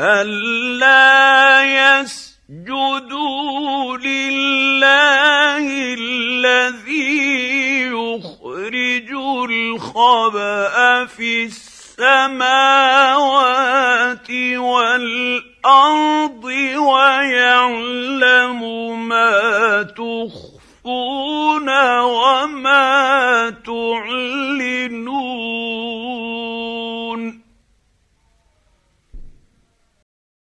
أَلَّا يَسْجُدُوا لِلَّهِ الَّذِي يُخْرِجُ الْخَبْءَ فِي السَّمَاوَاتِ وَالْأَرْضِ وَيَعْلَمُ مَا تُخْفُونَ وَمَا تُعْلِنُونَ.